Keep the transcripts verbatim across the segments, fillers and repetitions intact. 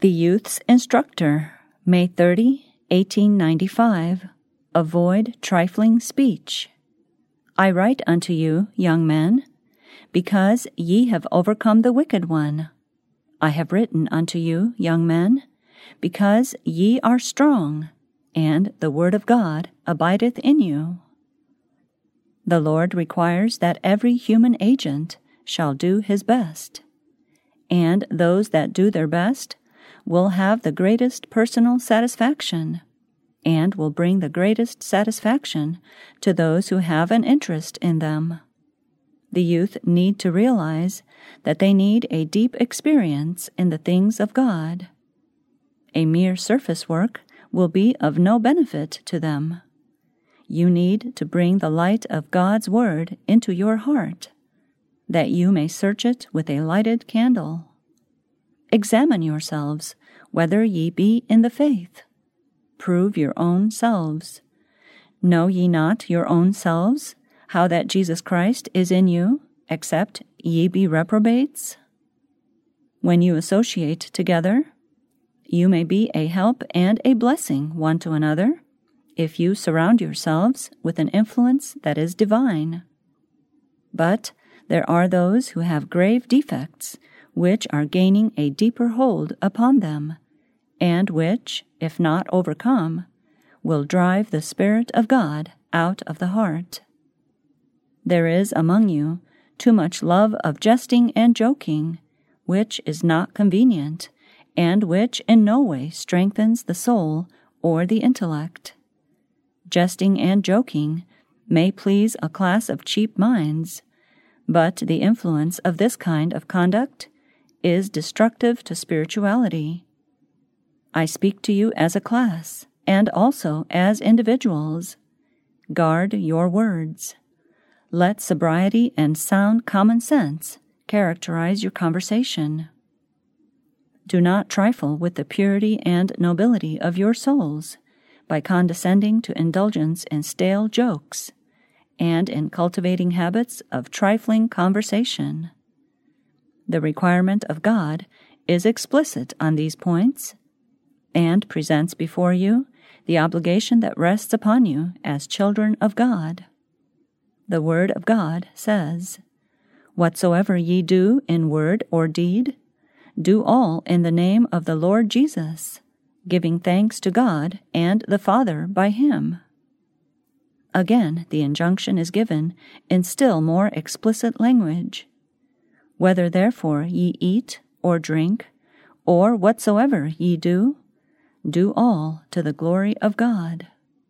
The Youth's Instructor, May thirtieth, eighteen ninety-five. Avoid trifling speech. I write unto you, young men, because ye have overcome the wicked one. I have written unto you, young men, because ye are strong, and the word of God abideth in you. The Lord requires that every human agent shall do his best, and those that do their best will have the greatest personal satisfaction, and will bring the greatest satisfaction to those who have an interest in them. The youth need to realize that they need a deep experience in the things of God. A mere surface work will be of no benefit to them. You need to bring the light of God's Word into your heart, that you may search it with a lighted candle. Examine yourselves whether ye be in the faith. Prove your own selves. Know ye not your own selves, how that Jesus Christ is in you, except ye be reprobates? When you associate together, you may be a help and a blessing one to another, if you surround yourselves with an influence that is divine. But there are those who have grave defects, which are gaining a deeper hold upon them, and which, if not overcome, will drive the Spirit of God out of the heart. There is among you too much love of jesting and joking, which is not convenient, and which in no way strengthens the soul or the intellect. Jesting and joking may please a class of cheap minds, but the influence of this kind of conduct is destructive to spirituality. I speak to you as a class, and also as individuals. Guard your words. Let sobriety and sound common sense characterize your conversation. Do not trifle with the purity and nobility of your souls by condescending to indulgence in stale jokes and in cultivating habits of trifling conversation. The requirement of God is explicit on these points, and presents before you the obligation that rests upon you as children of God. The Word of God says, "Whatsoever ye do in word or deed, do all in the name of the Lord Jesus, giving thanks to God and the Father by him." Again, the injunction is given in still more explicit language. "Whether therefore ye eat or drink, or whatsoever ye do, do all to the glory of God."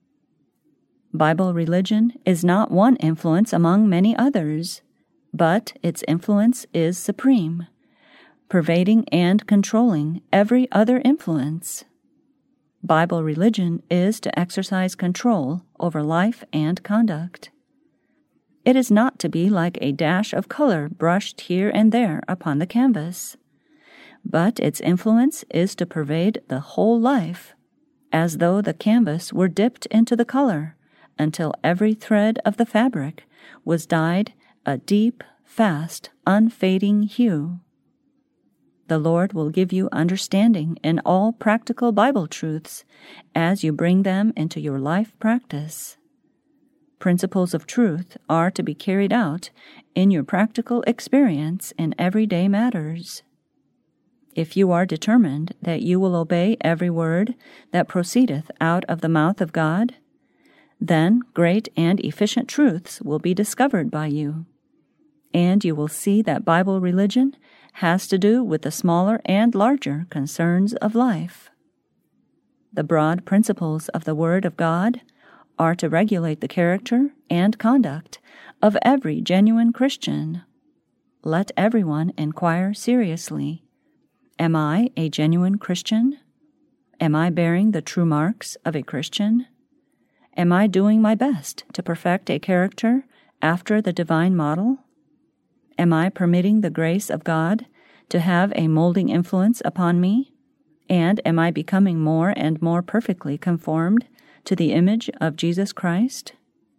Bible religion is not one influence among many others, but its influence is supreme, pervading and controlling every other influence. Bible religion is to exercise control over life and conduct. It is not to be like a dash of color brushed here and there upon the canvas, but its influence is to pervade the whole life, as though the canvas were dipped into the color until every thread of the fabric was dyed a deep, fast, unfading hue. The Lord will give you understanding in all practical Bible truths as you bring them into your life practice. Principles of truth are to be carried out in your practical experience in everyday matters. If you are determined that you will obey every word that proceedeth out of the mouth of God, then great and efficient truths will be discovered by you, and you will see that Bible religion has to do with the smaller and larger concerns of life. The broad principles of the Word of God are to regulate the character and conduct of every genuine Christian. Let everyone inquire seriously, "Am I a genuine Christian? Am I bearing the true marks of a Christian? Am I doing my best to perfect a character after the divine model? Am I permitting the grace of God to have a molding influence upon me? And am I becoming more and more perfectly conformed to the image of Jesus Christ?"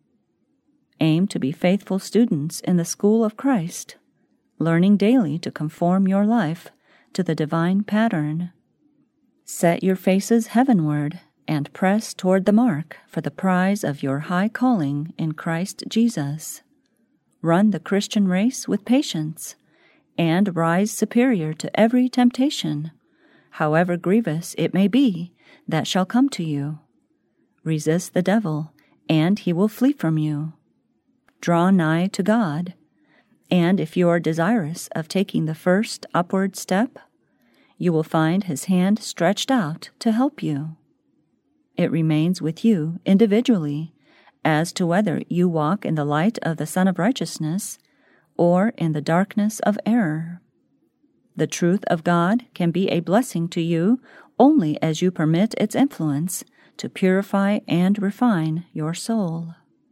Aim to be faithful students in the school of Christ, learning daily to conform your life to the divine pattern. Set your faces heavenward, and press toward the mark for the prize of your high calling in Christ Jesus. Run the Christian race with patience, and rise superior to every temptation, however grievous it may be, that shall come to you. Resist the devil, and he will flee from you. Draw nigh to God, and if you are desirous of taking the first upward step, you will find his hand stretched out to help you. It remains with you individually as to whether you walk in the light of the Son of Righteousness or in the darkness of error. The truth of God can be a blessing to you only as you permit its influence to purify and refine your soul.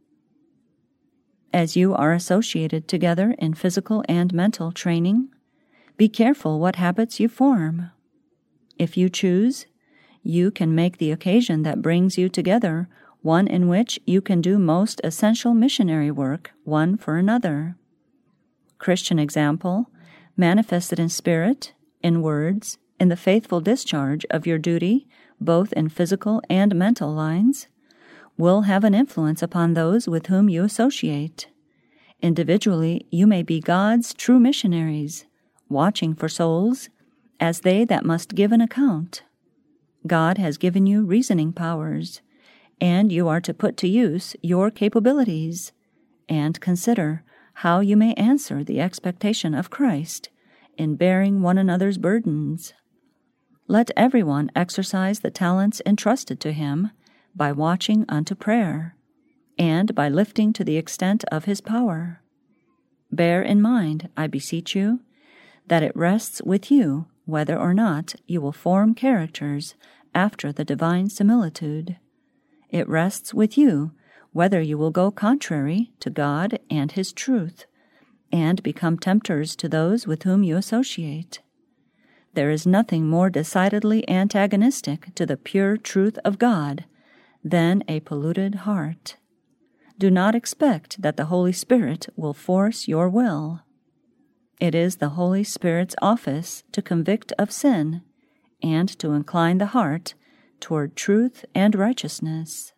As you are associated together in physical and mental training, be careful what habits you form. If you choose, you can make the occasion that brings you together one in which you can do most essential missionary work one for another. Christian example, manifested in spirit, in words, in the faithful discharge of your duty, both in physical and mental lines, will have an influence upon those with whom you associate. Individually, you may be God's true missionaries, watching for souls as they that must give an account. God has given you reasoning powers, and you are to put to use your capabilities, and consider how you may answer the expectation of Christ in bearing one another's burdens. Let everyone exercise the talents entrusted to him by watching unto prayer, and by lifting to the extent of his power. Bear in mind, I beseech you, that it rests with you whether or not you will form characters after the divine similitude. It rests with you whether you will go contrary to God and his truth, and become tempters to those with whom you associate. There is nothing more decidedly antagonistic to the pure truth of God than a polluted heart. Do not expect that the Holy Spirit will force your will. It is the Holy Spirit's office to convict of sin and to incline the heart toward truth and righteousness.